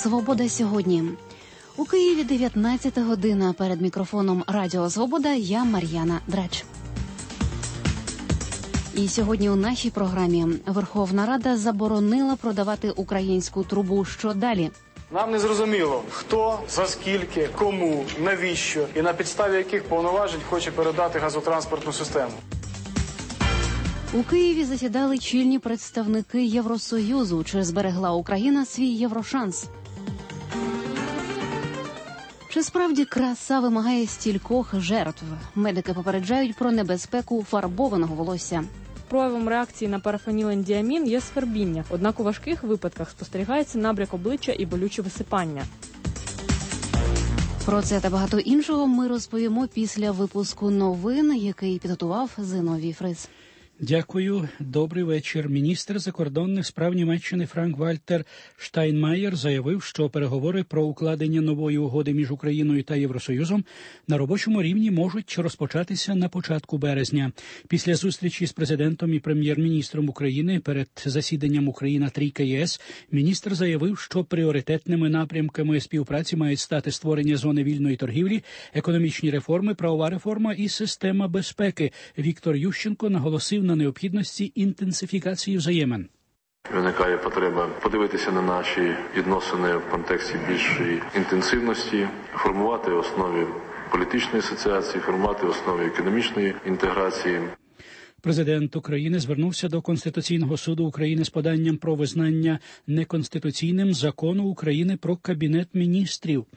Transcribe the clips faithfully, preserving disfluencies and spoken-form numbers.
Свобода сьогодні. У Києві дев'ятнадцята година. Перед мікрофоном Радіо Свобода я Мар'яна Драч. І сьогодні у нашій програмі Верховна Рада заборонила продавати українську трубу. Що далі? Нам не зрозуміло, хто, за скільки, кому, навіщо і на підставі яких повноважень хоче передати газотранспортну систему. У Києві засідали чільні представники Євросоюзу. Чи зберегла Україна свій єврошанс? Чи справді краса вимагає стількох жертв? Медики попереджають про небезпеку фарбованого волосся. Проявом реакції на парафенілендіамін є свербіння, однак у важких випадках спостерігається набряк обличчя і болюче висипання. Про це та багато іншого ми розповімо після випуску новин, який підготував Зиновій Фрис. Дякую. Добрий вечір. Міністр закордонних справ Німеччини Франк-Вальтер Штайнмаєр заявив, що переговори про укладення нової угоди між Україною та Євросоюзом на робочому рівні можуть розпочатися на початку березня. Після зустрічі з президентом і прем'єр-міністром України перед засіданням Україна-трійка ЄС міністр заявив, що пріоритетними напрямками співпраці мають стати створення зони вільної торгівлі, економічні реформи, правова реформа і система безпеки. Віктор Ющенко наголосив на необхідності інтенсифікації взаємин. Виникає потреба подивитися на наші відносини в контексті більшої інтенсивності, формувати основи політичної асоціації, формувати основи економічної інтеграції. Президент України звернувся до Конституційного суду України з поданням про визнання неконституційним закону України про Кабінет міністрів.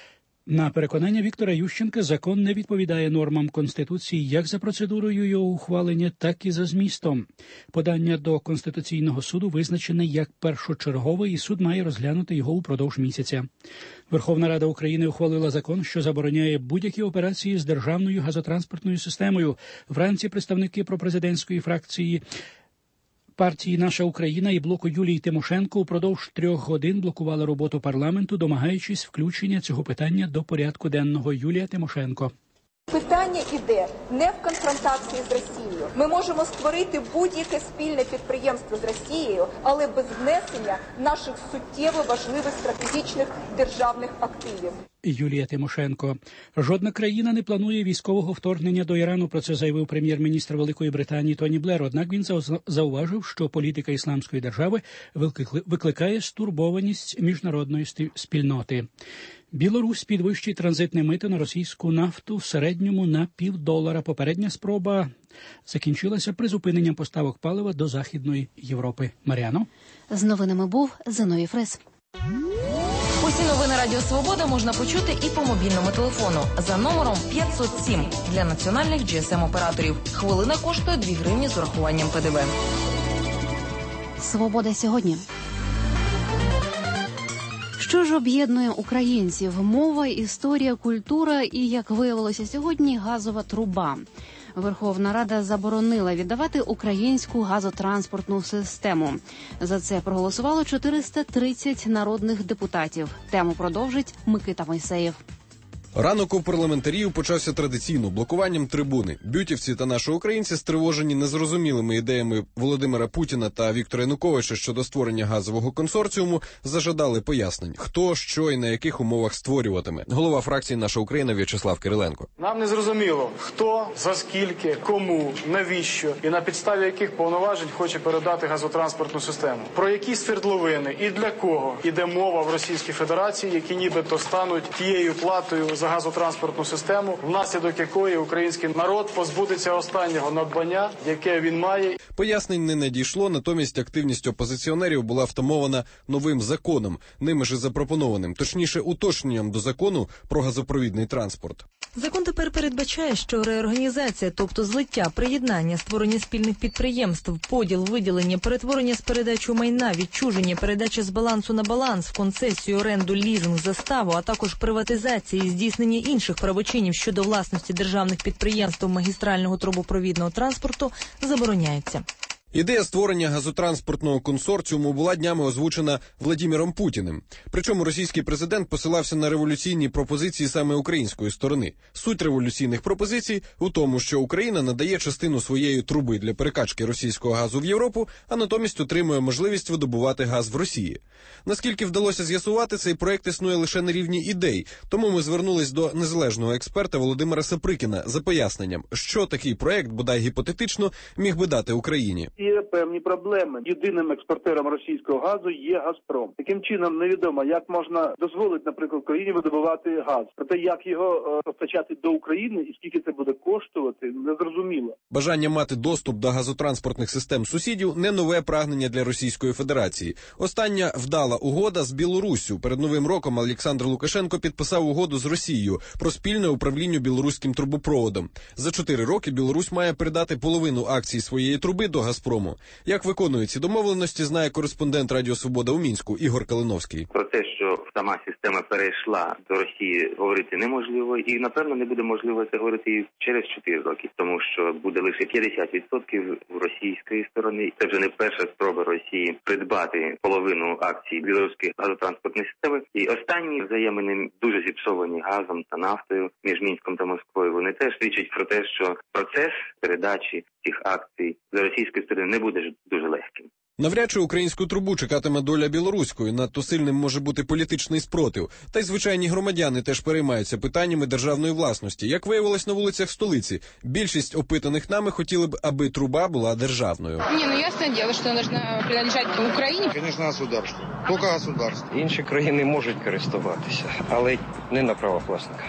На переконання Віктора Ющенка, закон не відповідає нормам Конституції як за процедурою його ухвалення, так і за змістом. Подання до Конституційного суду визначене як першочергове, і суд має розглянути його упродовж місяця. Верховна Рада України ухвалила закон, що забороняє будь-які операції з державною газотранспортною системою. Вранці представники пропрезидентської фракції партії «Наша Україна» і блоку Юлії Тимошенко упродовж трьох годин блокували роботу парламенту, домагаючись включення цього питання до порядку денного. Юлія Тимошенко. Питання іде не в конфронтації з Росією. Ми можемо створити будь-яке спільне підприємство з Росією, але без внесення наших суттєво важливих стратегічних державних активів. Юлія Тимошенко. Жодна країна не планує військового вторгнення до Ірану, про це заявив прем'єр-міністр Великої Британії Тоні Блер. Однак він зауважив, що політика ісламської держави викликає стурбованість міжнародної спільноти. Білорусь підвищить транзитне мито на російську нафту в середньому на півдолара. Попередня спроба закінчилася призупиненням поставок палива до Західної Європи. Мар'яно. З новинами був Зиновій Фрис. Усі новини Радіо Свобода можна почути і по мобільному телефону за номером п'ятсот сім для національних джі ес ем-операторів. Хвилина коштує дві гривні з урахуванням пе де ве. Свобода сьогодні. Що ж об'єднує українців? Мова, історія, культура і, як виявилося сьогодні, газова труба. Верховна Рада заборонила віддавати українську газотранспортну систему. За це проголосувало чотириста тридцять народних депутатів. Тему продовжить Микита Мойсеєв. Ранок у парламентарів почався традиційно блокуванням трибуни. Бютівці та наші українці, стривожені незрозумілими ідеями Володимира Путіна та Віктора Януковича щодо створення газового консорціуму, зажадали пояснень, хто, що і на яких умовах створюватиме. Голова фракції «Наша Україна» В'ячеслав Кириленко. Нам не зрозуміло, хто, за скільки, кому, навіщо і на підставі яких повноважень хоче передати газотранспортну систему. Про які свердловини і для кого іде мова в Російській Федерації, які нібито стануть тією платою за газотранспортну систему, внаслідок якої український народ позбудеться останнього надбання, яке він має. Пояснень не надійшло, натомість активність опозиціонерів була втамована новим законом, ними ж і запропонованим, точніше уточненням до закону про газопровідний транспорт. Закон тепер передбачає, що реорганізація, тобто злиття, приєднання, створення спільних підприємств, поділ, виділення, перетворення з передачу майна, відчуження, передача з балансу на баланс, концесію, оренду, лізинг, заставу, а також приватизації і здійснення інших правочинів щодо власності державних підприємств магістрального трубопровідного транспорту забороняється. Ідея створення газотранспортного консорціуму була днями озвучена Владимиром Путіним. Причому російський президент посилався на революційні пропозиції саме української сторони. Суть революційних пропозицій у тому, що Україна надає частину своєї труби для перекачки російського газу в Європу, а натомість отримує можливість видобувати газ в Росії. Наскільки вдалося з'ясувати, цей проект існує лише на рівні ідей, тому ми звернулись до незалежного експерта Володимира Саприкіна за поясненням, що такий проект, бодай гіпотетично, міг би дати Україні. Є певні проблеми. Єдиним експортером російського газу є «Газпром». Таким чином, невідомо, як можна дозволити, наприклад, Україні видобувати газ. Проте, як його е, постачати до України і скільки це буде коштувати, незрозуміло. Бажання мати доступ до газотранспортних систем сусідів – не нове прагнення для Російської Федерації. Остання вдала угода з Білоруссю. Перед Новим роком Олександр Лукашенко підписав угоду з Росією про спільне управління білоруським трубопроводом. За чотири роки Білорусь має передати половину акцій своєї труби до «Газпрому». Як виконують ці домовленості, знає кореспондент Радіо Свобода у Мінську Ігор Калиновський. Про те, що сама система перейшла до Росії, говорити неможливо, і, напевно, не буде можливо це говорити і через чотири роки, тому що буде лише п'ятдесят відсотків російської сторони. Це вже не перша спроба Росії придбати половину акцій білоруської газотранспортної системи. І останні взаємини дуже зіпсовані газом та нафтою між Мінськом та Москвою. Вони теж свідчать про те, що процес передачі цих акцій до російської сторони не буде дуже легким. Навряд чи українську трубу чекатиме доля білоруської, надто сильним може бути політичний спротив. Та й звичайні громадяни теж переймаються питаннями державної власності. Як виявилось на вулицях столиці, більшість опитаних нами хотіли б, аби труба була державною. Ні, ну ясне діло, що вона принадлежить Україні. Звісно, государству. Тільки государству. Інші країни можуть користуватися, але не на правах власника.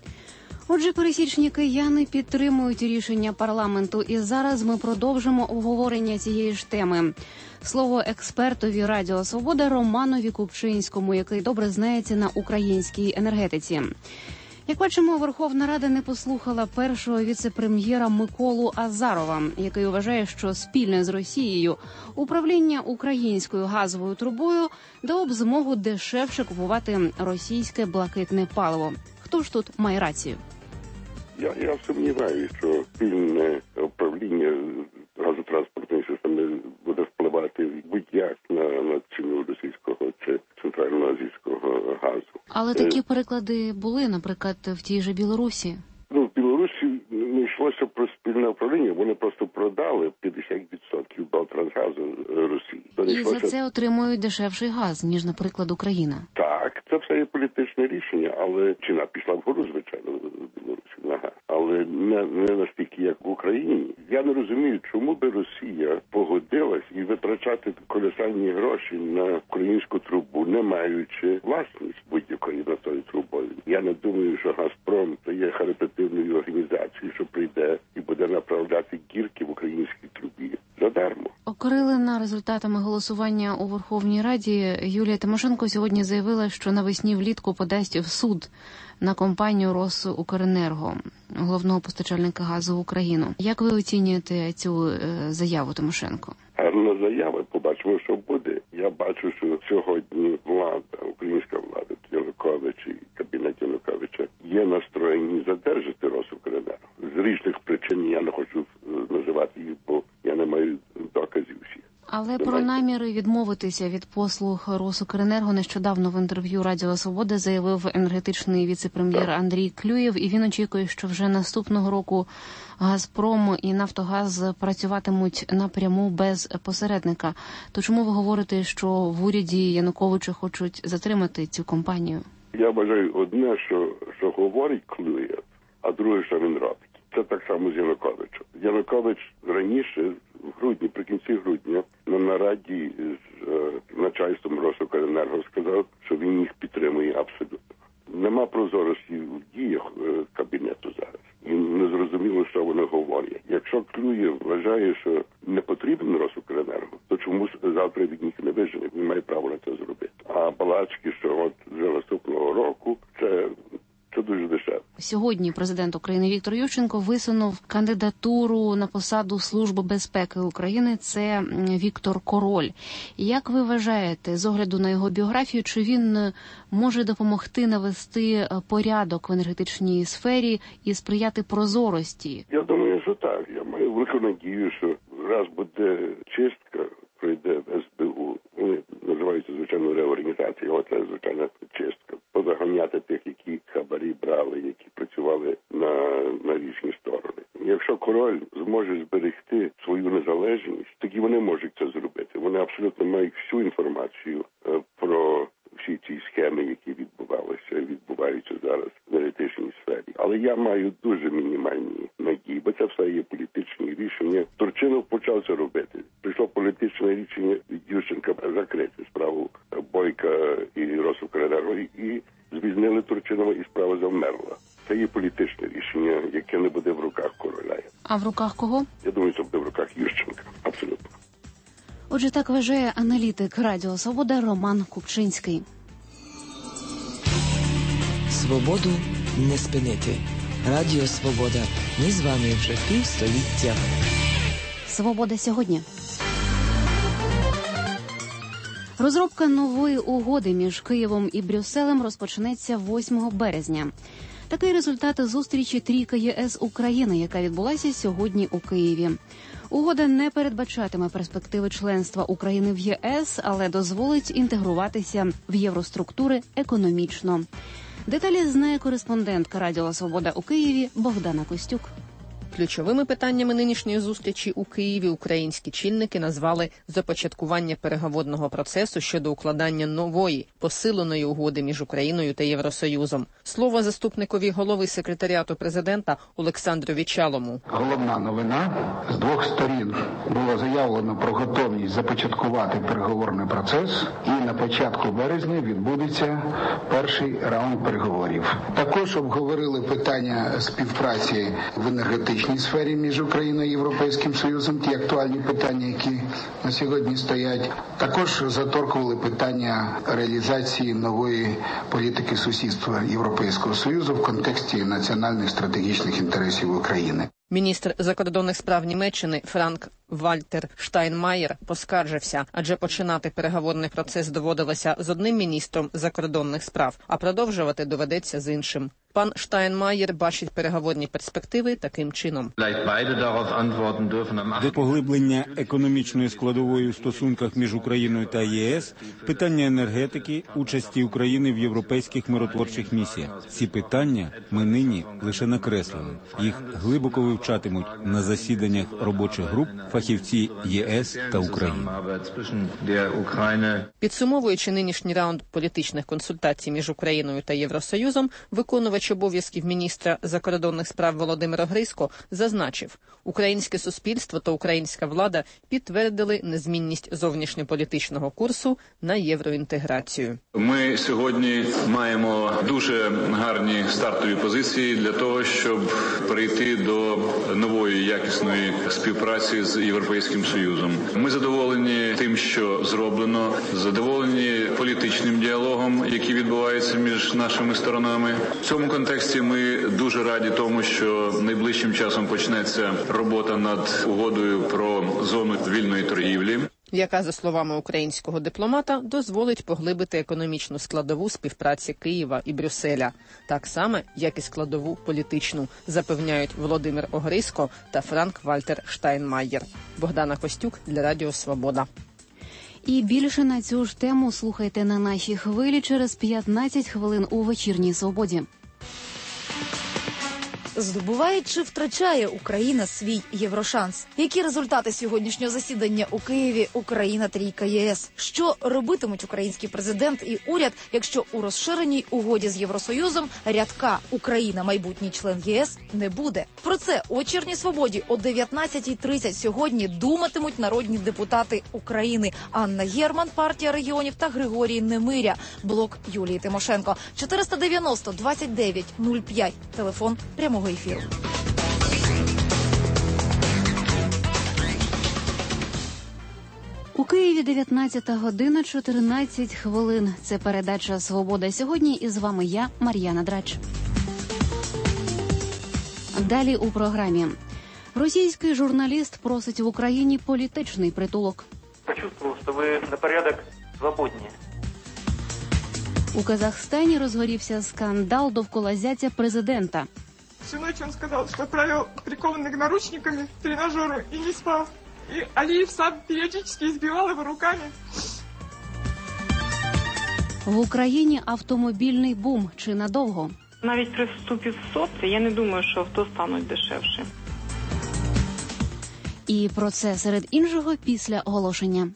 Отже, пересічні кияни підтримують рішення парламенту, і зараз ми продовжимо обговорення цієї ж теми. Слово експертові Радіо Свобода Романові Купчинському, який добре знається на українській енергетиці. Як бачимо, Верховна Рада не послухала першого віце-прем'єра Миколу Азарова, який вважає, що спільне з Росією управління українською газовою трубою дало б змогу дешевше купувати російське блакитне паливо. Хто ж тут має рацію? Я, я сумніваюся, що спільне управління газотранспортної системи буде впливати будь-як на, на ціну російського чи центральноазійського газу. Але такі переклади були, наприклад, в тій же Білорусі. Ну, в Білорусі не йшлося про спільне управління, вони просто продали п'ятдесят відсотків Балтрансгазу Росії. І за це отримують дешевший газ, ніж, наприклад, Україна. Так, це все є політичне рішення, але ціна пішла вгору, звичайно, в Білорусі на газ. Але не, не настільки, як в Україні. Я не розумію, чому би Росія погодилась і витрачати колосальні гроші на українську трубу, не маючи власність будь-якої над тою трубою. Я не думаю, що «Газпром» – це є харитативною організацією, що прийде і буде направляти гірки в українській трубі задармо. Окрилена результатами голосування у Верховній Раді, Юлія Тимошенко сьогодні заявила, що навесні влітку подасть в суд на компанію «Росукренерго», головного постачальника газу в Україну. Як ви оцінюєте цю е, заяву Тимошенко? Гарна заява, побачимо, що буде. Я бачу, що сьогодні влада, українська влада, Янукович і кабінет Януковича є настроєні задержати «Росукренерго». З різних причин я не хочу називати їх, бо я не маю доказів всіх. Але про наміри відмовитися від послуг «Росукренерго» нещодавно в інтерв'ю Радіо Свобода заявив енергетичний віце-прем'єр Андрій Клюєв, і він очікує, що вже наступного року «Газпром» і «Нафтогаз» працюватимуть напряму без посередника. То чому ви говорите, що в уряді Януковича хочуть затримати цю компанію? Я вважаю одне, що, що говорить Клюєв, а друге, що він робить. Це так само з Януковичем. Янукович раніше, в грудні, при кінці грудня, на нараді з е, начальством «Росукренерго» сказав, що він їх підтримує абсолютно. Нема прозорості в діях е, кабінету зараз. І не зрозуміло, що вони говорять. Якщо Клюєв вважає, що не потрібен «Росукренерго», то чому завтра від них не вижене? Він має право на це зробити. А балачки, що от вже наступного року, це... Це дуже дешево. Сьогодні президент України Віктор Ющенко висунув кандидатуру на посаду Служби безпеки України. Це Віктор Король. Як ви вважаєте, з огляду на його біографію, чи він може допомогти навести порядок в енергетичній сфері і сприяти прозорості? Я думаю, що так. Я маю велику надію, що раз буде чистка, пройде ес бе у, вони називаються, звичайно, реорганізація, але це, звичайно, чистка. Позаганяти тих, які хабарі брали, які працювали на, на різні сторони. Якщо король зможе зберегти свою незалежність, тоді вони можуть це зробити. Вони абсолютно мають всю інформацію про всі ці схеми, які відбувалися, відбуваються зараз в енергетичній сфері. Але я маю дуже мінімальні надії, бо це все є політичні рішення. Турчинов почав це робити. Прийшло політичне рішення від Ющенка закрити справу Бойка і Росукренерго, і звільнили Турчинова, і справа завмерла. Це є політичне рішення, яке не буде в руках короля. А в руках кого? Я думаю, це буде в руках Ющенка. Абсолютно. Отже, так вважає аналітик Радіо Свобода Роман Купчинський. Свободу не спинити. Радіо Свобода. Ми з вами вже півстоліття. Свобода сьогодні. Розробка нової угоди між Києвом і Брюсселем розпочнеться восьмого березня. Такий результат зустрічі трійка ЄС України, яка відбулася сьогодні у Києві. Угода не передбачатиме перспективи членства України в ЄС, але дозволить інтегруватися в євроструктури економічно. Деталі знає кореспондентка Радіо Свобода у Києві Богдана Костюк. Ключовими питаннями нинішньої зустрічі у Києві українські чільники назвали започаткування переговорного процесу щодо укладання нової, посиленої угоди між Україною та Євросоюзом. Слово заступникові голови секретаріату президента Олександру Вічалому. Головна новина. З двох сторін було заявлено про готовність започаткувати переговорний процес, і на початку березня відбудеться перший раунд переговорів. Також обговорили питання співпраці в енергетичній сфері між Україною і Європейським Союзом, ті актуальні питання, які на сьогодні стоять. Також заторкували питання реалізації нової політики сусідства Європейського Союзу в контексті національних стратегічних інтересів України. Міністр закордонних справ Німеччини Франк Вальтер Штайнмаєр поскаржився, адже починати переговорний процес доводилося з одним міністром закордонних справ, а продовжувати доведеться з іншим. Пан Штайнмаєр бачить переговорні перспективи таким чином. До поглиблення економічної складової у стосунках між Україною та ЄС, питання енергетики, участі України в європейських миротворчих місіях. Ці питання ми нині лише накреслили. Їх глибоко вивчатимуть на засіданнях робочих груп фахівці ЄС та України. Підсумовуючи нинішній раунд політичних консультацій між Україною та Євросоюзом, виконувач обов'язків міністра закордонних справ Володимир Огризько зазначив, українське суспільство та українська влада підтвердили незмінність зовнішньополітичного курсу на євроінтеграцію. Ми сьогодні маємо дуже гарні стартові позиції для того, щоб перейти до нової якісної співпраці з Європейським Союзом. Ми задоволені тим, що зроблено, задоволені політичним діалогом, який відбувається між нашими сторонами. В цьому контексті ми дуже раді тому, що найближчим часом почнеться робота над угодою про зону вільної торгівлі, яка, за словами українського дипломата, дозволить поглибити економічну складову співпраці Києва і Брюсселя. Так само, як і складову політичну, запевняють Володимир Огризько та Франк Вальтер Штайнмаєр. Богдана Костюк для Радіо Свобода. І більше на цю ж тему слухайте на нашій хвилі через п'ятнадцять хвилин у вечірній Свободі. Здобуває чи втрачає Україна свій єврошанс? Які результати сьогоднішнього засідання у Києві Україна-трійка ЄС? Що робитимуть український президент і уряд, якщо у розширеній угоді з Євросоюзом рядка «Україна – майбутній член ЄС» не буде? Про це о «Вечірній Свободі» о дев'ятнадцятій тридцять сьогодні думатимуть народні депутати України Анна Герман, партія регіонів, та Григорій Немиря, блок Юлії Тимошенко. чотириста дев'яносто двадцять дев'ять нуль п'ять, телефон прямого ефіру. У Києві дев'ятнадцята година чотирнадцять хвилин. Це передача «Свобода сьогодні» і з вами я, Мар'яна Драч. Далі у програмі. Російський журналіст просить в Україні політичний притулок. Почувствовал, що ви на порядок свободні. У Казахстані розгорівся скандал довкола зятя президента. Всю ночь он сказал, что провел прикованный наручниками к тренажеру и не спал. И Алиев сам периодически избивал его руками. В Україні автомобільний бум. Чи надовго? Навіть при вступі в СОЦ я не думаю, що авто стануть дешевше. І про це серед іншого після оголошення.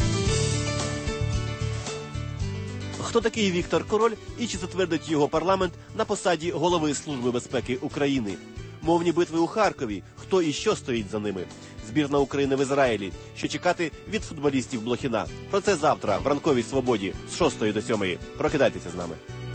Хто такий Віктор Король і чи затвердить його парламент на посаді голови Служби безпеки України? Мовні битви у Харкові. Хто і що стоїть за ними? Збірна України в Ізраїлі. Що чекати від футболістів Блохіна? Про це завтра в ранковій свободі з шостої до сьомої. Прокидайтеся з нами.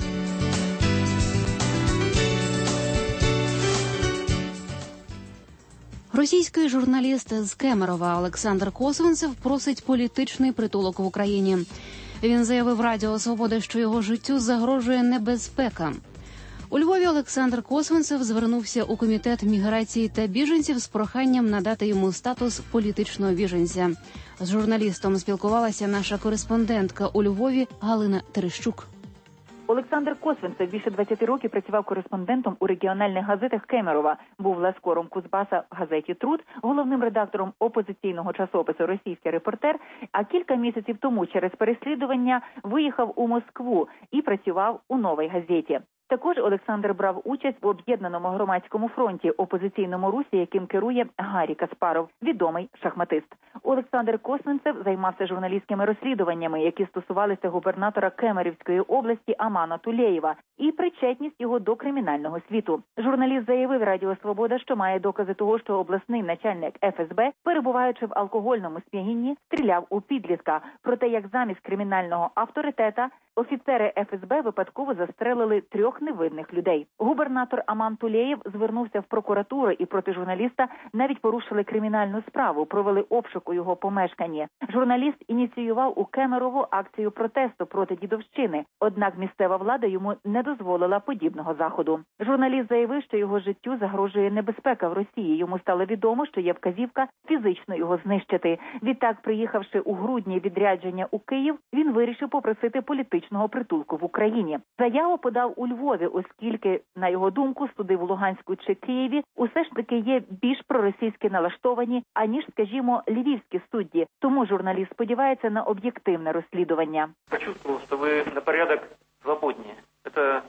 Російський журналіст з Кемерово Олександр Косвинцев просить політичний притулок в Україні. Він заявив Радіо Свобода, що його життю загрожує небезпека. У Львові Олександр Косвинцев звернувся у Комітет міграції та біженців з проханням надати йому статус політичного біженця. З журналістом спілкувалася наша кореспондентка у Львові Галина Терещук. Олександр Косвинцев більше двадцяти років працював кореспондентом у регіональних газетах Кемерова, був ласкором Кузбаса в газеті «Труд», головним редактором опозиційного часопису «Російський репортер», а кілька місяців тому через переслідування виїхав у Москву і працював у «Новій газеті». Також Олександр брав участь в об'єднаному громадському фронті, опозиційному русі, яким керує Гаррі Каспаров, відомий шахматист. Олександр Косвинцев займався журналістськими розслідуваннями, які стосувалися губернатора Кемерівської області Амана Тулеєва і причетність його до кримінального світу. Журналіст заявив Радіо Свобода, що має докази того, що обласний начальник еф ес бе, перебуваючи в алкогольному сп'янінні, стріляв у підлітка. Проте, як замість кримінального авторитета, офіцери еф ес бе випадково застрелили трьох невинних людей. Губернатор Аман Тулеєв звернувся в прокуратуру і проти журналіста навіть порушили кримінальну справу, провели обшук у його помешканні. Журналіст ініціював у Кемерово акцію протесту проти дідовщини, однак місцева влада йому не дозволила подібного заходу. Журналіст заявив, що його життю загрожує небезпека в Росії. Йому стало відомо, що є вказівка фізично його знищити. Відтак, приїхавши у грудні відрядження у Київ, він вирішив попросити політичного притулку в Україні. Заяву подав у Львові, оскільки, на його думку, суди в Луганську чи Києві усе ж таки є більш проросійськи налаштовані, аніж, скажімо, львівські судді. Тому журналіст сподівається на об'єктивне розслідування. Почувствував, що ви на порядок свободні. Це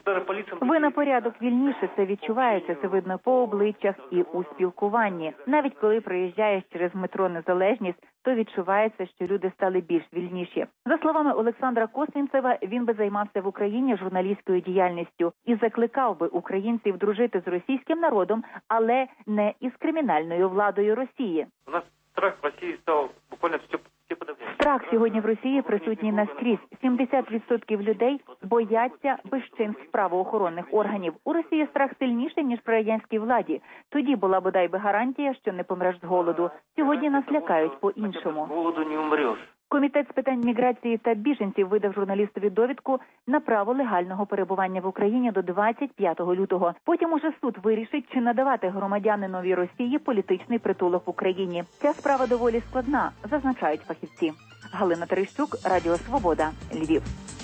Ви на порядок вільніше, це відчувається, це видно по обличчях і у спілкуванні. Навіть коли проїжджаєш через метро Незалежність, то відчувається, що люди стали більш вільніші. За словами Олександра Косвинцева, він би займався в Україні журналістською діяльністю і закликав би українців дружити з російським народом, але не із кримінальною владою Росії. У нас страх в Росії став буквально все. Страх сьогодні в Росії присутній наскрізь. сімдесят відсотків людей бояться безчинств правоохоронних органів. У Росії страх сильніший, ніж при радянській владі. Тоді була бодай би гарантія, що не помреш з голоду. Сьогодні нас лякають по-іншому. Голоду не умреш. Комітет з питань міграції та біженців видав журналістові довідку на право легального перебування в Україні до двадцять п'ятого лютого. Потім уже суд вирішить, чи надавати громадянинові Росії політичний притулок в Україні. Ця справа доволі складна, зазначають фахівці. Галина Терещук, Радіо Свобода, Львів.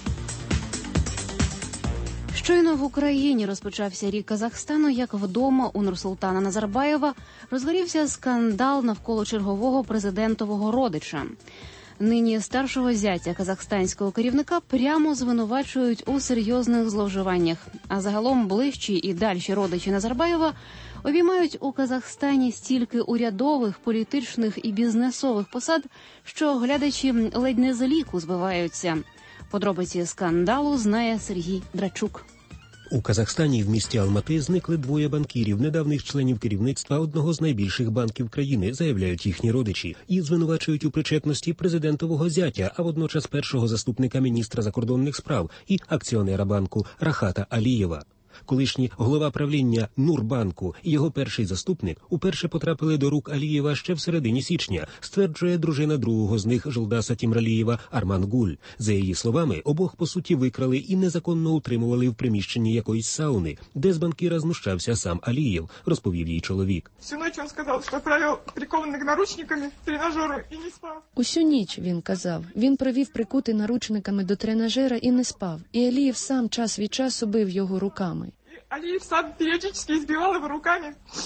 Щойно в Україні розпочався рік Казахстану, як вдома у Нурсултана Назарбаєва розгорівся скандал навколо чергового президентового родича. Нині старшого зятя казахстанського керівника прямо звинувачують у серйозних зловживаннях. А загалом ближчі і дальші родичі Назарбаєва обіймають у Казахстані стільки урядових, політичних і бізнесових посад, що глядачі ледь не з ліку збиваються. Подробиці скандалу знає Сергій Драчук. У Казахстані в місті Алмати зникли двоє банкірів, недавніх членів керівництва одного з найбільших банків країни, заявляють їхні родичі. Їх звинувачують у причетності президентового зятя, а водночас першого заступника міністра закордонних справ і акціонера банку Рахата Алієва. Колишній голова правління Нурбанку і його перший заступник уперше потрапили до рук Алієва ще в середині січня, стверджує дружина другого з них Жолдаса Тімралієва Арман Гуль. За її словами, обох по суті викрали і незаконно утримували в приміщенні якоїсь сауни, де з банкіра знущався сам Алієв, розповів їй чоловік. Всю ніч він сказав, що провів прикований наручниками тренажеру і не спав. Усю ніч, він казав, він провів прикутий наручниками до тренажера і не спав. І Алієв сам час від часу бив його руками. Алієв сам періодично збивав його руками.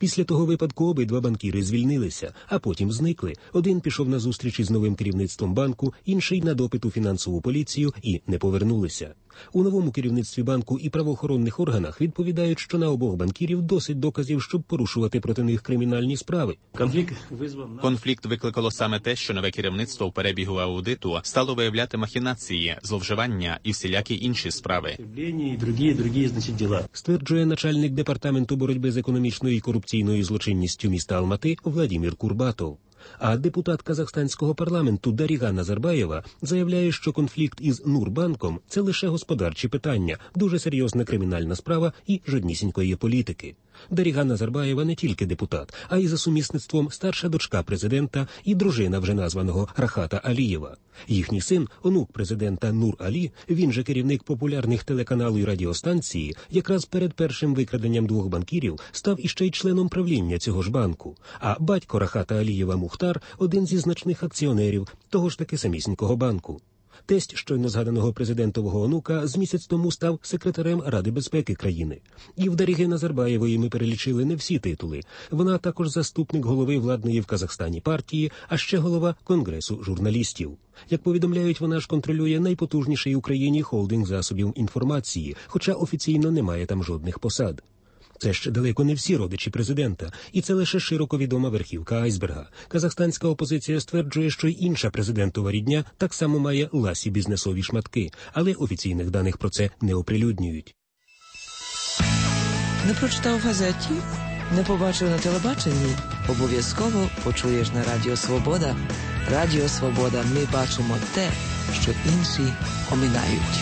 Після того випадку обидва банкіри звільнилися, а потім зникли. Один пішов на зустріч із новим керівництвом банку, інший на допит у фінансову поліцію і не повернулися. У новому керівництві банку і правоохоронних органах відповідають, що на обох банкірів досить доказів, щоб порушувати проти них кримінальні справи. Конфлікт викликало саме те, що нове керівництво в перебігу аудиту стало виявляти махінації, зловживання і всілякі інші справи. Стверджує начальник департаменту боротьби з економічною і корупційною злочинністю міста Алмати Владимир Курбатов. А депутат казахстанського парламенту Дарига Назарбаєва заявляє, що конфлікт із Нурбанком – це лише господарчі питання, дуже серйозна кримінальна справа і жоднісінької політики. Дарига Назарбаєва не тільки депутат, а й за сумісництвом старша дочка президента і дружина вже названого Рахата Алієва. Їхній син, онук президента Нур Алі, він же керівник популярних телеканалу і радіостанції, якраз перед першим викраденням двох банкірів став іще й членом правління цього ж банку. А батько Рахата Алієва Мухтар – один зі значних акціонерів того ж таки самісінького банку. Тесть щойно згаданого президентового онука з місяць тому став секретарем Ради безпеки країни. І в Дариги Назарбаєвої ми перелічили не всі титули. Вона також заступник голови владної в Казахстані партії, а ще голова Конгресу журналістів. Як повідомляють, вона ж контролює найпотужніший в Україні холдинг засобів інформації, хоча офіційно немає там жодних посад. Це ще далеко не всі родичі президента, і це лише широко відома верхівка айсберга. Казахстанська опозиція стверджує, що й інша президентова рідня так само має ласі бізнесові шматки, але офіційних даних про це не оприлюднюють. Не прочитав в газеті? Не побачив на телебаченні? Обов'язково почуєш на Радіо Свобода. Радіо Свобода, ми бачимо те, що інші оминають.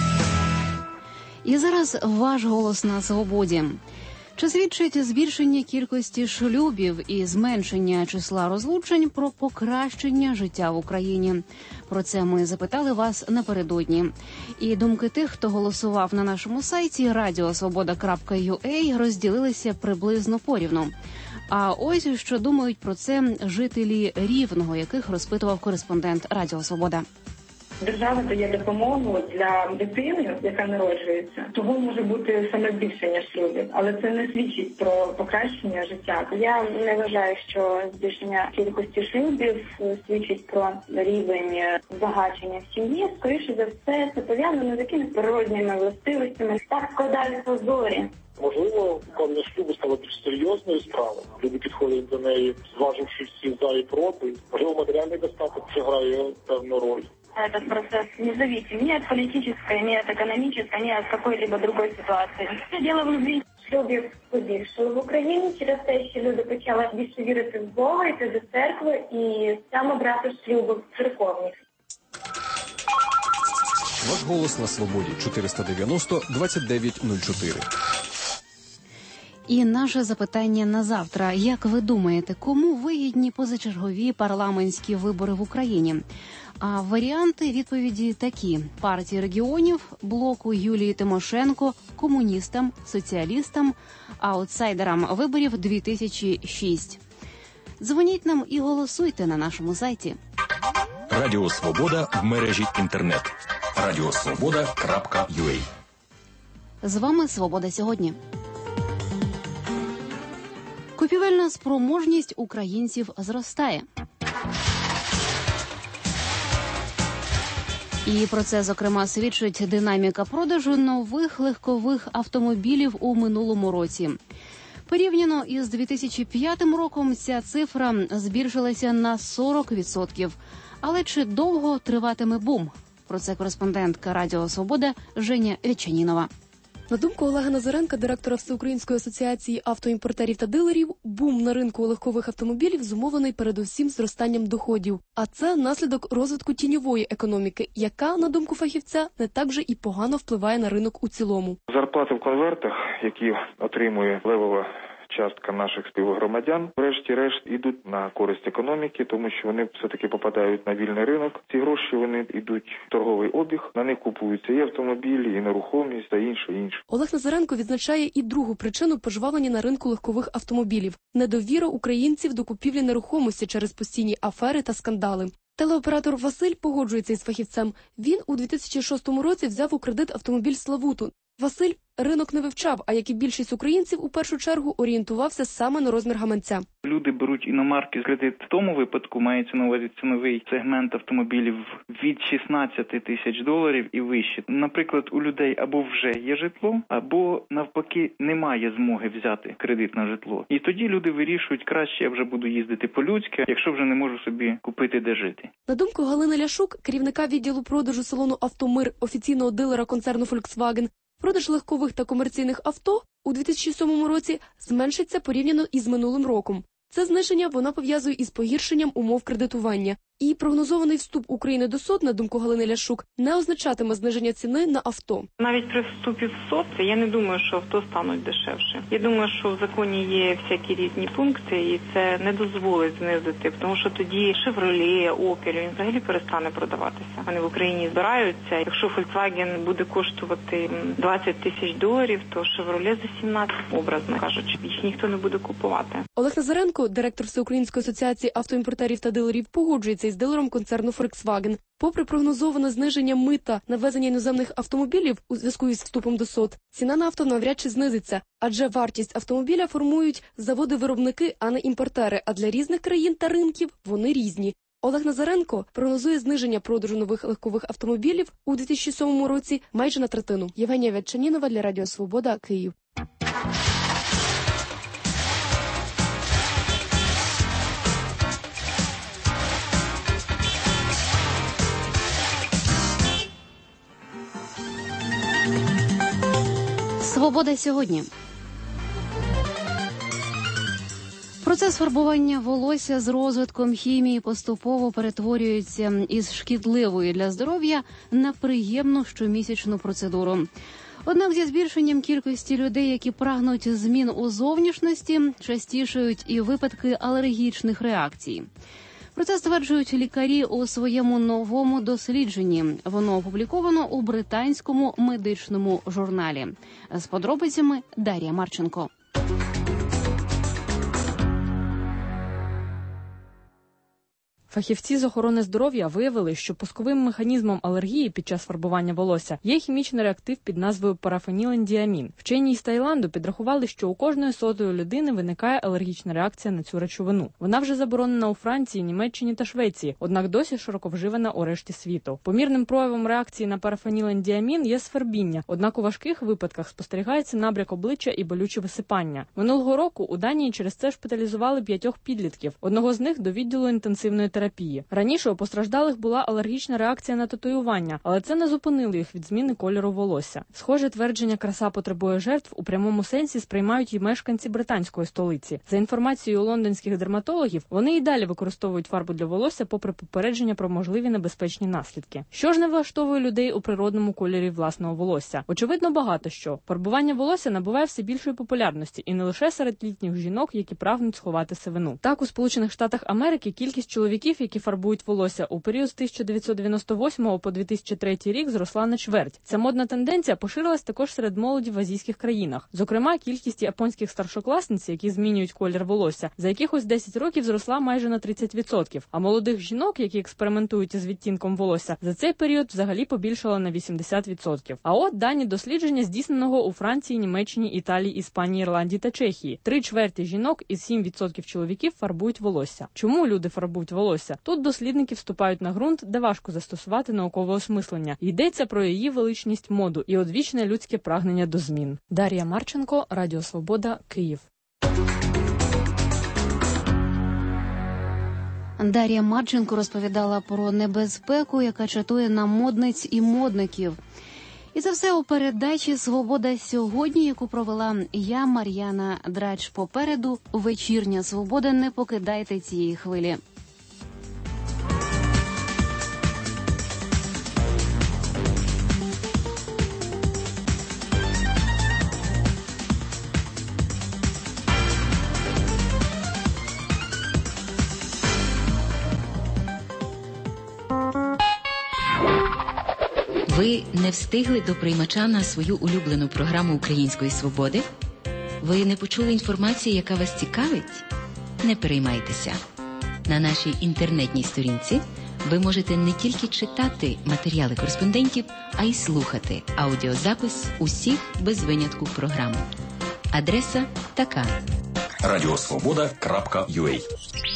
І зараз ваш голос на свободі. Чи свідчить збільшення кількості шлюбів і зменшення числа розлучень про покращення життя в Україні? Про це ми запитали вас напередодні. І думки тих, хто голосував на нашому сайті радіосвобода крапка ю а, розділилися приблизно порівну. А ось що думають про це жителі Рівного, яких розпитував кореспондент Радіо Свобода. Держава дає допомогу для дитини, яка народжується. Того може бути саме збільшення шлюбів, але це не свідчить про покращення життя. Я не вважаю, що збільшення кількості шлюбів свідчить про рівень збагачення в сім'ї. Скоріше за все, це пов'язано з якимись природніми властивостями. Так складаються зорі. Можливо, укладення шлюбу стало більш серйозною справою. Люди підходять до неї, зваживши всі за і проти. Можливо, матеріальний достаток це грає певну роль. Этот процесс не зависит ни от политической, ни от экономической, ни от какой-либо другой ситуации. Все дело в любви. Шлюбів побільшало в Україні через те, що люди почали більше вірити в Бога, йти до церкви і саме брати шлюби церковні. Ваш голос на свободі. чотириста дев'яносто двадцять дев'ять нуль чотири. І наше запитання на завтра. Як ви думаєте, кому вигідні позачергові парламентські вибори в Україні? А варіанти відповіді такі: партії регіонів, блоку Юлії Тимошенко, комуністам, соціалістам, аутсайдерам виборів дві тисячі шість. Дзвоніть нам і голосуйте на нашому сайті. Радіо Свобода в мережі інтернет. радіосвобода крапка ю а. З вами «Свобода сьогодні». Купівельна спроможність українців зростає. І про це, зокрема, свідчить динаміка продажу нових легкових автомобілів у минулому році. Порівняно із дві тисячі п'ятим роком ця цифра збільшилася на сорок відсотків. Але чи довго триватиме бум? Про це кореспондентка Радіо Свобода Женя Вячанінова. На думку Олега Назаренка, директора Всеукраїнської асоціації автоімпортерів та дилерів, бум на ринку легкових автомобілів зумовлений передусім зростанням доходів. А це наслідок розвитку тіньової економіки, яка, на думку фахівця, не так же і погано впливає на ринок у цілому. Зарплати в конвертах, які отримує левова частка наших співгромадян, врешті-решт ідуть на користь економіки, тому що вони все-таки попадають на вільний ринок. Ці гроші, вони йдуть в торговий обіг, на них купуються і автомобілі, і нерухомість, та інше, інше. Олег Назаренко відзначає і другу причину пожвавлення на ринку легкових автомобілів – недовіра українців до купівлі нерухомості через постійні афери та скандали. Телеоператор Василь погоджується із фахівцем. Він у дві тисячі шостому році взяв у кредит автомобіль «Славуту». Василь ринок не вивчав, а як і більшість українців, у першу чергу орієнтувався саме на розмір гаманця. Люди беруть іномарки з кредит в тому випадку, мається на увазі ціновий сегмент автомобілів від шістнадцяти тисяч доларів і вище. Наприклад, у людей або вже є житло, або навпаки немає змоги взяти кредит на житло. І тоді люди вирішують, краще я вже буду їздити по-людськи, якщо вже не можу собі купити де жити. На думку Галини Ляшук, керівника відділу продажу салону «Автомир», офіційного дилера концерну «Фольксваген», продаж легкових та комерційних авто у дві тисячі сьомому році зменшиться порівняно із минулим роком. Це зниження вона пов'язує із погіршенням умов кредитування. І прогнозований вступ України до СОТ, на думку Галини Ляшук, не означатиме зниження ціни на авто. Навіть при вступі в СОТ я не думаю, що авто стануть дешевше. Я думаю, що в законі є всякі різні пункти, і це не дозволить знизити, тому що тоді «Шевроле», «Опель», він взагалі перестане продаватися. Вони в Україні збираються. Якщо «Фольксваген» буде коштувати двадцять тисяч доларів, то «Шевроле» за сімнадцять, образно кажучи. Їх ніхто не буде купувати. Олег Назаренко, директор Всеукраїнської асоціації автоімпортерів та дилерів, погоджується із дилером концерну «Фольксваген». Попри прогнозоване зниження мита на ввезення іноземних автомобілів у зв'язку із вступом до СОТ, ціна на авто навряд чи знизиться, адже вартість автомобіля формують заводи-виробники, а не імпортери, а для різних країн та ринків вони різні. Олег Назаренко прогнозує зниження продажу нових легкових автомобілів у дві тисячі сьомому році майже на третину. Євгенія Вятчанінова для Радіо Свобода, Київ. Свобода сьогодні. Процес фарбування волосся з розвитком хімії поступово перетворюється із шкідливої для здоров'я на приємну щомісячну процедуру. Однак зі збільшенням кількості людей, які прагнуть змін у зовнішності, частішають і випадки алергічних реакцій. Про це стверджують лікарі у своєму новому дослідженні. Воно опубліковано у британському медичному журналі. З подробицями Дар'я Марченко. Фахівці з охорони здоров'я виявили, що пусковим механізмом алергії під час фарбування волосся є хімічний реактив під назвою парафенілендіамін. Вчені із Таїланду підрахували, що у кожної сотої людини виникає алергічна реакція на цю речовину. Вона вже заборонена у Франції, Німеччині та Швеції, однак досі широко вживана у решті світу. Помірним проявом реакції на парафенілендіамін є свербіння, однак у важких випадках спостерігається набряк обличчя і болюче висипання. Минулого року у Данії через це шпиталізували п'ятьох підлітків, одного з них до відділу інтенсивної терапії. Раніше у постраждалих була алергічна реакція на татуювання, але це не зупинило їх від зміни кольору волосся. Схоже твердження «краса потребує жертв» у прямому сенсі сприймають і мешканці британської столиці. За інформацією лондонських дерматологів, вони і далі використовують фарбу для волосся попри попередження про можливі небезпечні наслідки. Що ж не влаштовує людей у природному кольорі власного волосся? Очевидно, багато що. Фарбування волосся набуває все більшої популярності, і не лише серед літніх жінок, які прагнуть сховати сивину. Так, у Сполучених Штатах Америки кількість чоловіків, які фарбують волосся, у період з тисяча дев'ятсот дев'яносто восьмого по дві тисячі третій рік зросла на чверть. Ця модна тенденція поширилась також серед молоді в азійських країнах. Зокрема, кількість японських старшокласниць, які змінюють колір волосся, за якихось десять років зросла майже на тридцять відсотків. А молодих жінок, які експериментують із відтінком волосся, за цей період взагалі побільшало на вісімдесят відсотків. А от дані дослідження, здійсненого у Франції, Німеччині, Італії, Іспанії, Ірландії та Чехії. Три чверті жінок і сім відсотків чоловіків фарбують волосся. Чому люди фарбують волосся? Тут дослідники вступають на ґрунт, де важко застосувати наукове осмислення. Йдеться про її величність, моду і одвічне людське прагнення до змін. Дар'я Марченко, Радіо Свобода, Київ. Дар'я Марченко розповідала про небезпеку, яка чатує на модниць і модників. І це все у передачі «Свобода сьогодні», яку провела я, Мар'яна Драч. Попереду вечірня свобода. Не покидайте цієї хвилі. Ви не встигли до приймача на свою улюблену програму «Української свободи»? Ви не почули інформацію, яка вас цікавить? Не переймайтеся. На нашій інтернетній сторінці Ви можете не тільки читати матеріали кореспондентів, а й слухати аудіозапис усіх без винятку програм. Адреса така: радіосвобода крапка ю а.